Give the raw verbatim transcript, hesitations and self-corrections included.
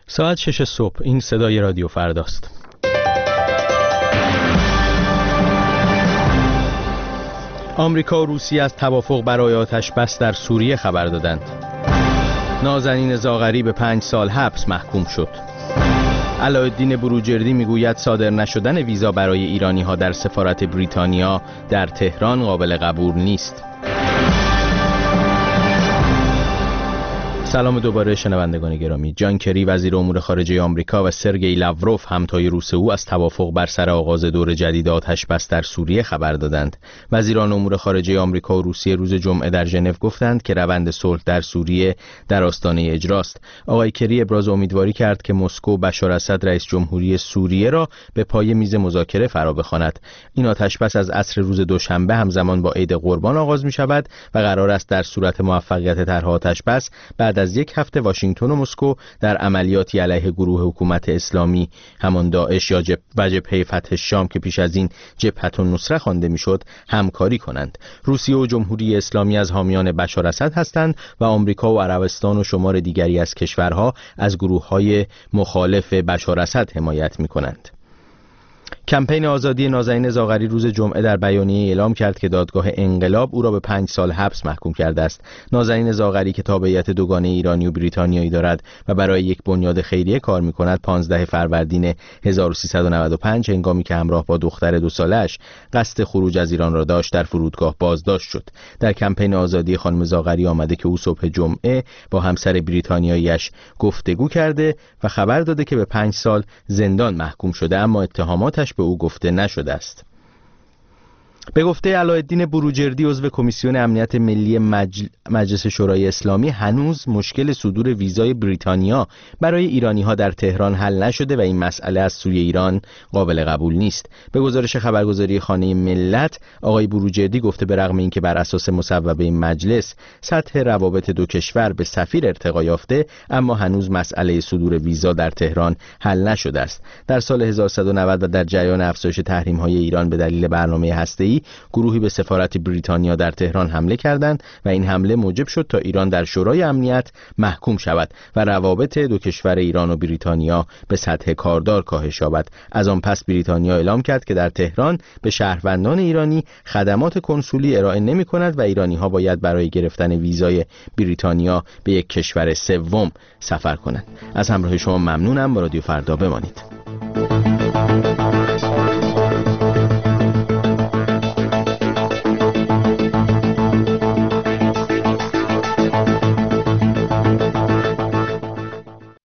ساعت شش صبح. این صدای رادیو فرداست. آمریکا و روسیه از توافق برای آتش‌بس در سوریه خبر دادند. نازنین زاغری به پنج سال حبس محکوم شد. علاءالدین بروجردی میگوید صادر نشدن ویزا برای ایرانی‌ها در سفارت بریتانیا در تهران قابل قبول نیست. سلام دوباره شنوندگان گرامی. جان کری وزیر امور خارجه آمریکا و سرگئی لاوروف همتای روس او از توافق بر سر آغاز دور جدید آتش‌بس در سوریه خبر دادند. وزیران امور خارجه آمریکا و روسیه روز جمعه در ژنو گفتند که روند صلح در سوریه در آستانه اجراست. آقای کری ابراز امیدواری کرد که مسکو بشار اسد رئیس جمهوری سوریه را به پای میز مذاکره فرا بخواند. این آتش‌بس از عصر روز دوشنبه همزمان با عید قربان آغاز می‌شود و قرار است در صورت موفقیت طرح آتش‌بس بعد از یک هفته واشنگتن و مسکو در عملیاتی علیه گروه حکومت اسلامی همان داعش یا جب و جبهه فتح شام که پیش از این جبهه النصره خوانده میشد همکاری کنند. روسیه و جمهوری اسلامی از حامیان بشار اسد هستند و آمریکا و عربستان و شمار دیگری از کشورها از گروه‌های مخالف بشار اسد حمایت می‌کنند. کمپین آزادی نازنین زاغری روز جمعه در بیانیه اعلام کرد که دادگاه انقلاب او را به پنج سال حبس محکوم کرده است. نازنین زاغری که تابعیت دوگانه ایرانی و بریتانیایی دارد و برای یک بنیاد خیریه کار می‌کند، پانزده فروردین هزار و سیصد و نود و پنج هنگامی که همراه با دختر دو سالش قصد خروج از ایران را داشت در فرودگاه بازداشت شد. در کمپین آزادی خانم زاغری آمده که او صبح جمعه با همسر بریتانیایی‌اش گفتگو کرده و خبر داده که به پنج سال زندان محکوم شده، اما اتهاماتش به او گفته نشده است. به گفته علاءالدین بروجردی عضو کمیسیون امنیت ملی مجل... مجلس شورای اسلامی، هنوز مشکل صدور ویزای بریتانیا برای ایرانی‌ها در تهران حل نشده و این مسئله از سوی ایران قابل قبول نیست. به گزارش خبرگزاری خانه ملت، آقای بروجردی گفته به رغم اینکه بر اساس مصوبه مجلس سطح روابط دو کشور به سفیر ارتقا یافته، اما هنوز مسئله صدور ویزا در تهران حل نشده است. در سال هزار و سیصد و نود و در جریان افزایش تحریم‌های ایران به دلیل برنامه هسته‌ای، گروهی به سفارت بریتانیا در تهران حمله کردند و این حمله موجب شد تا ایران در شورای امنیت محکوم شود و روابط دو کشور ایران و بریتانیا به سطح کاردار کاهش یابد. از آن پس بریتانیا اعلام کرد که در تهران به شهروندان ایرانی خدمات کنسولی ارائه نمی‌کند و ایرانی‌ها باید برای گرفتن ویزای بریتانیا به یک کشور سوم سفر کنند. از همراهی شما ممنونم. با رادیو فردا بمانید.